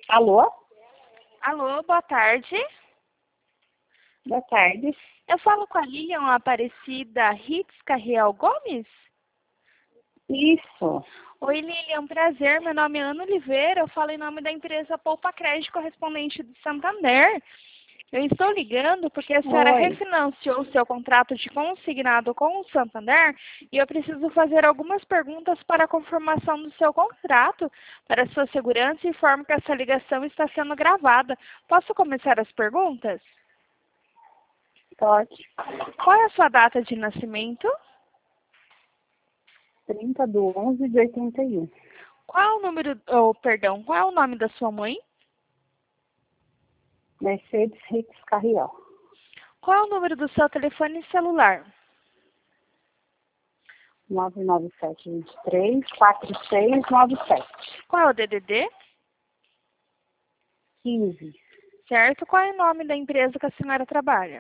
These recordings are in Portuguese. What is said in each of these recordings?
Alô? Alô, boa tarde. Boa tarde. Eu falo com a Lilian Aparecida Ritz Carriel Gomes? Isso. Oi, Lilian, prazer. Meu nome é Ana Oliveira. Eu falo em nome da empresa Poupa Crédito Correspondente de Santander. Eu estou ligando porque a senhora Oi. refinanciou o seu contrato de consignado com o Santander e eu preciso fazer algumas perguntas para a confirmação do seu contrato. Para sua segurança, informo que essa ligação está sendo gravada. Posso começar as perguntas? Pode. Qual é a sua data de nascimento? 30/11/81. Qual é o número, qual é o nome da sua mãe? Mercedes Ritz Carriel. Qual é o número do seu telefone celular? 997234697. Qual é o DDD? 15. Certo? Qual é o nome da empresa que a senhora trabalha?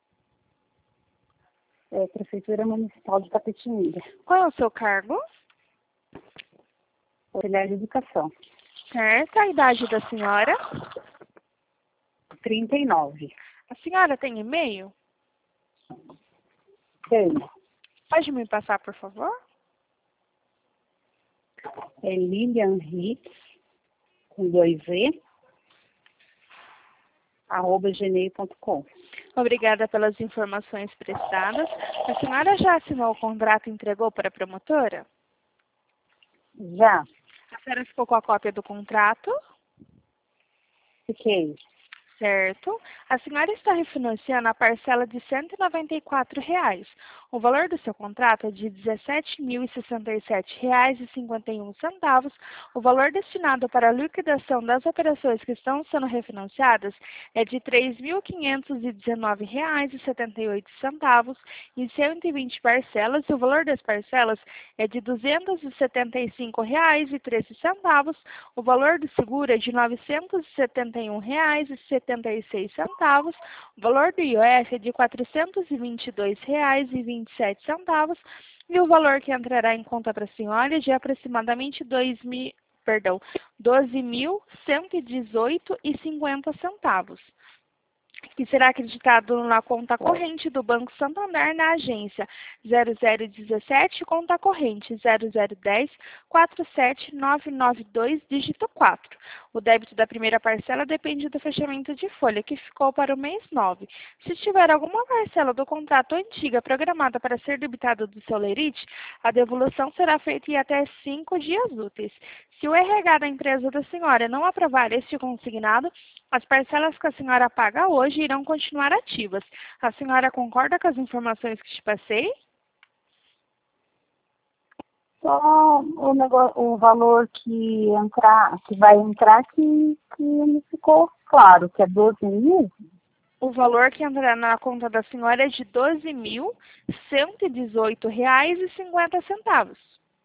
Prefeitura Municipal de Tapetininga. Qual é o seu cargo? Auxiliar de Educação. Certo? A idade da senhora? 39. A senhora tem e-mail? Tenho. Pode me passar, por favor? É Lilian Ritz, com 2 E, @gmail.com. Obrigada pelas informações prestadas. A senhora já assinou o contrato e entregou para a promotora? Já. A senhora ficou com a cópia do contrato? Fiquei. Certo. A senhora está refinanciando a parcela de R$ 194,00. O valor do seu contrato é de R$ 17.067,51. O valor destinado para a liquidação das operações que estão sendo refinanciadas é de R$ 3.519,78 em 120 parcelas e o valor das parcelas é de R$ 275,13. O valor do seguro é de R$ 971,76. O valor do IOF é de R$ 422,27 e o valor que entrará em conta para a senhora é de aproximadamente R$ 12.118,50, que será acreditado na conta corrente do Banco Santander na agência 0017, conta corrente 0010-47992, dígito 4. O débito da primeira parcela depende do fechamento de folha, que ficou para o mês 9. Se tiver alguma parcela do contrato antiga programada para ser debitada do seu lerite, a devolução será feita em até 5 dias úteis. Se o RH da empresa da senhora não aprovar este consignado, as parcelas que a senhora paga hoje irão continuar ativas. A senhora concorda com as informações que te passei? Só o valor que vai entrar que não ficou claro, que é 12 mil. O valor que entrará na conta da senhora é de R$ 12.118,50.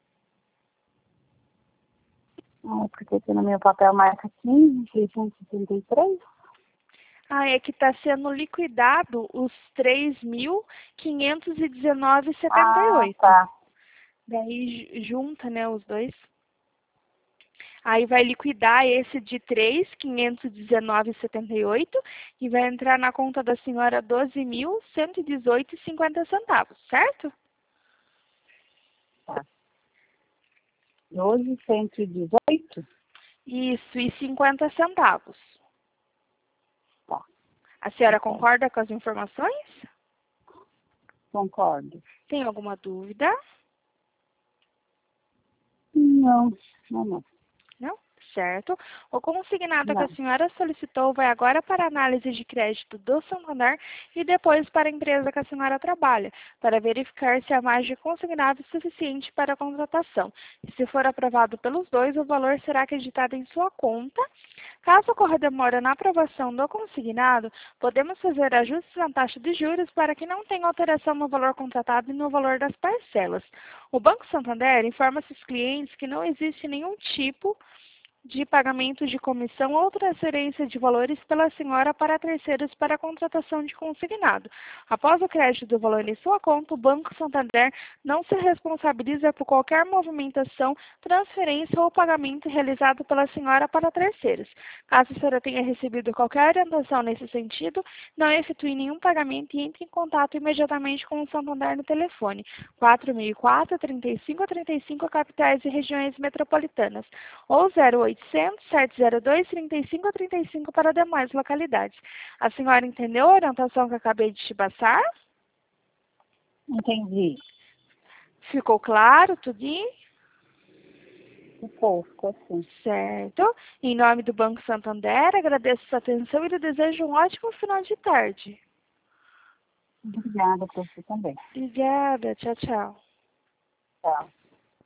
Porque aqui no meu papel marca 15.673. É que está sendo liquidado os R$ 3.519,78. Tá. Daí junta, né, os dois. Aí vai liquidar esse de R$ 3.519,78 e vai entrar na conta da senhora R$ 12.118,50, certo? Tá. 12.118? Isso, e 50 centavos. Tá. A senhora concorda com as informações? Concordo. Tem alguma dúvida? Não. Não? Certo. O consignado que Não. a senhora solicitou vai agora para a análise de crédito do Santander e depois para a empresa que a senhora trabalha, para verificar se há margem consignado suficiente para a contratação. E se for aprovado pelos dois, o valor será acreditado em sua conta. Caso ocorra demora na aprovação do consignado, podemos fazer ajustes na taxa de juros para que não tenha alteração no valor contratado e no valor das parcelas. O Banco Santander informa seus clientes que não existe nenhum tipo de pagamento de comissão ou transferência de valores pela senhora para terceiros para a contratação de consignado. Após o crédito do valor em sua conta, o Banco Santander não se responsabiliza por qualquer movimentação, transferência ou pagamento realizado pela senhora para terceiros. Caso a senhora tenha recebido qualquer orientação nesse sentido, não efetue nenhum pagamento e entre em contato imediatamente com o Santander no telefone 4004-3535, capitais e regiões metropolitanas, ou 0800-702-3535 para demais localidades. A senhora entendeu a orientação que acabei de te passar? Entendi. Ficou claro tudinho? Ficou sim. Certo. Em nome do Banco Santander, agradeço sua atenção e lhe desejo um ótimo final de tarde. Obrigada por você também. Obrigada. Tchau, tchau. Tchau.